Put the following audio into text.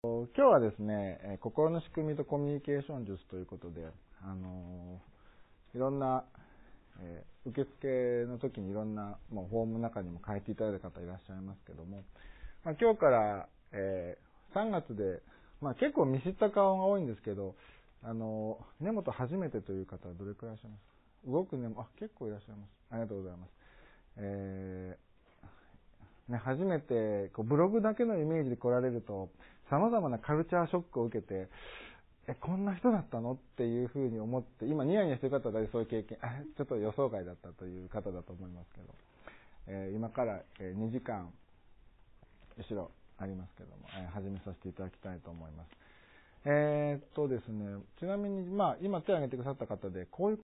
今日はですね、心の仕組みとコミュニケーション術ということで、いろんな、受付の時にいろんな、フォームの中にも書いていただいた方いらっしゃいますけども、今日から、3月で、結構見知った顔が多いんですけど、根本初めてという方はどれくらいいらっしゃいますか？動く根本、結構いらっしゃいます。ありがとうございます。初めてブログだけのイメージで来られると様々なカルチャーショックを受けて、こんな人だったのっていうふうに思って、今ニヤニヤしてる方はそういう経験、ちょっと予想外だったという方だと思いますけど、今から2時間後ろありますけども、始めさせていただきたいと思います。ですね、ちなみに今手を挙げてくださった方でこういう